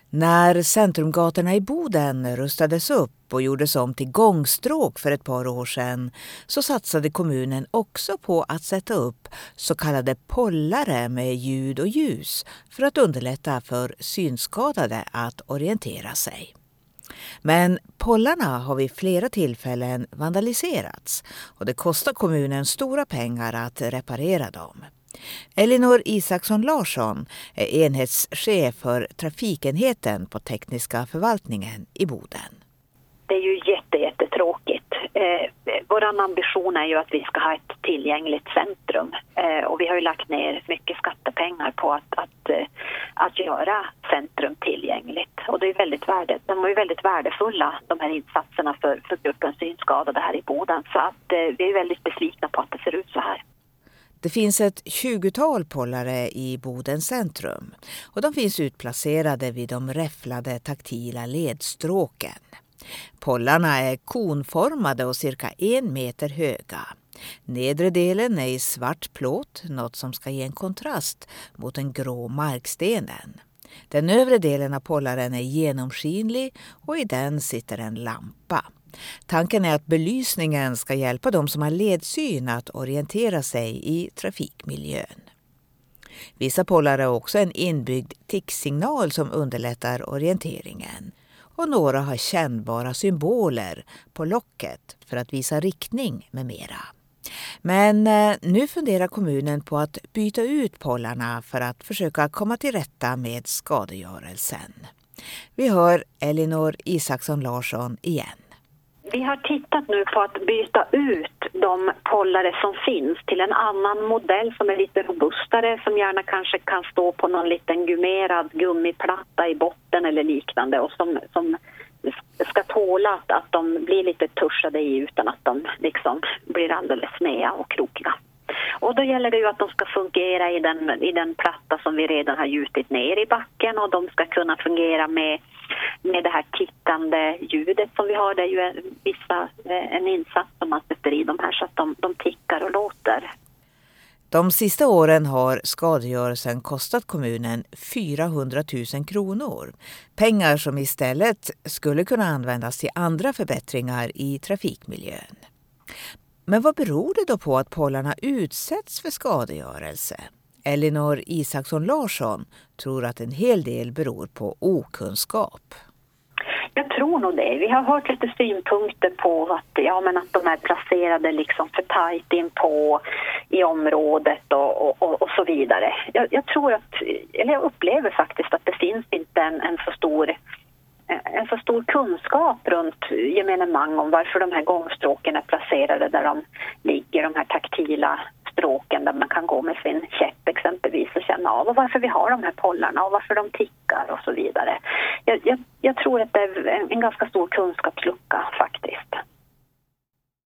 När centrumgatorna i Boden rustades upp och gjordes om till gångstråk för ett par år sedan så satsade kommunen också på att sätta upp så kallade pollare med ljud och ljus för att underlätta för synskadade att orientera sig. Men pollarna har vid flera tillfällen vandaliserats och det kostar kommunen stora pengar att reparera dem. Elinor Isaksson Larsson är enhetschef för trafikenheten på tekniska förvaltningen i Boden. Det är ju jättetråkigt. Vår ambition är ju att vi ska ha ett tillgängligt centrum. Och vi har ju lagt ner mycket skattepengar på att göra centrum tillgängligt. Och det är de är väldigt värdefulla, de här insatserna för gruppen synskadade här i Boden. Så att vi är väldigt besvikna på att det ser ut så här. Det finns ett 20-tal pollare i Bodens centrum och de finns utplacerade vid de räfflade taktila ledstråken. Pollarna är konformade och cirka 1 meter höga. Nedre delen är i svart plåt, något som ska ge en kontrast mot den grå markstenen. Den övre delen av pollaren är genomskinlig och i den sitter en lampa. Tanken är att belysningen ska hjälpa de som har ledsyn att orientera sig i trafikmiljön. Vissa pollare har också en inbyggd ticksignal som underlättar orienteringen. Och några har kännbara symboler på locket för att visa riktning med mera. Men nu funderar kommunen på att byta ut pollarna för att försöka komma till rätta med skadegörelsen. Vi hör Elinor Isaksson Larsson igen. Vi har tittat nu på att byta ut de pollare som finns till en annan modell som är lite robustare, som gärna kanske kan stå på någon liten gummerad gummiplatta i botten eller liknande och som ska tåla att de blir lite tuschade i utan att de liksom blir alldeles snea och krokiga. Och då gäller det ju att de ska fungera i den platta som vi redan har gjutit ner i backen, och de ska kunna fungera med det här tickande ljudet som vi har. Det är ju en insats som man sätter i de här så att de tickar och låter. De sista åren har skadegörelsen kostat kommunen 400 000 kronor. Pengar som istället skulle kunna användas till andra förbättringar i trafikmiljön. Men vad beror det då på att pollarna utsätts för skadegörelse? Elinor Isaksson Larsson tror att en hel del beror på okunskap. Jag tror nog det. Vi har hört lite synpunkter på att de är placerade liksom för tajt in på i området och så vidare. Jag upplever faktiskt att det finns inte en så stor kunskap runt gemenemang om varför de här gångstråken är placerade där de ligger, de här taktila stråken där man kan gå med sin käpp exempelvis och känna av, och varför vi har de här pollarna och varför de tickar och så vidare. Jag tror att det är en ganska stor kunskapslucka faktiskt.